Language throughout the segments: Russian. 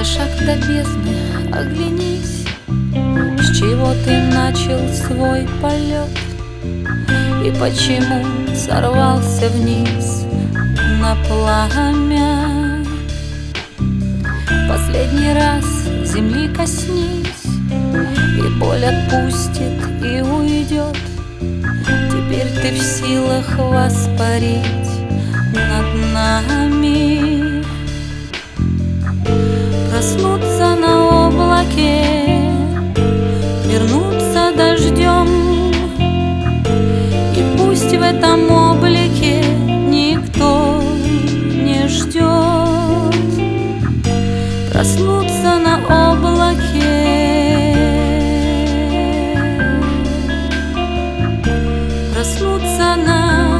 шаг до бездны оглянись, с чего ты начал свой полет и почему сорвался вниз на пламя. Последний раз земли коснись, и боль отпустит и уйдет. Теперь ты в силах воспарить над нами, проснуться на облаке, вернуться дождем. И пусть в этом облаке никто не ждет, проснуться на облаке, проснуться на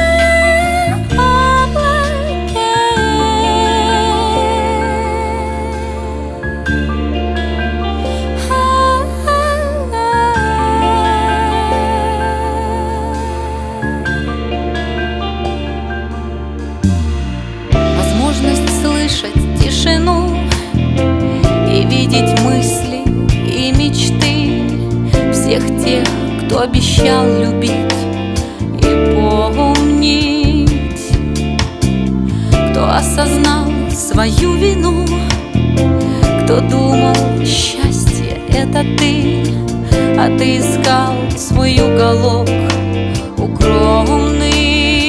тишину и видеть мысли и мечты всех тех, кто обещал любить и помнить, кто осознал свою вину, кто думал, счастье — это ты, а ты искал свой уголок укромный.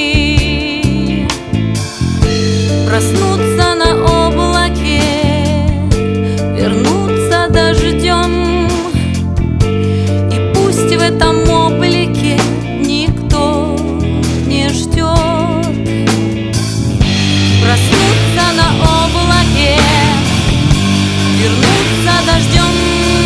Проснуться на облаке, вернуться дождем, и пусть в этом облаке никто не ждет. Проснуться на облаке, вернуться дождем,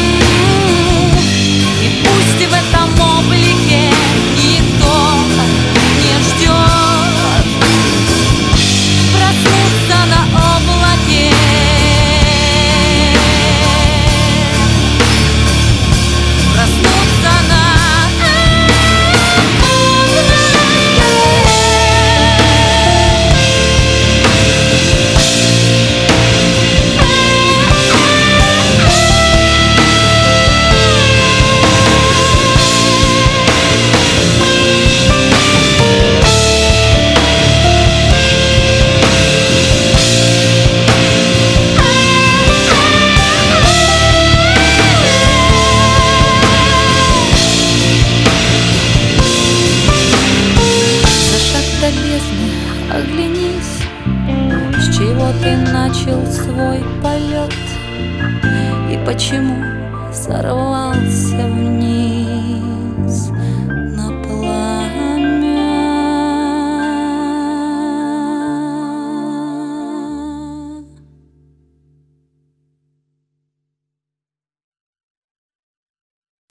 и пусть в этом облаке никто не ждет. Проснуться на облаке, проснуться на оглянись, с чего ты начал свой полет и почему сорвался вниз.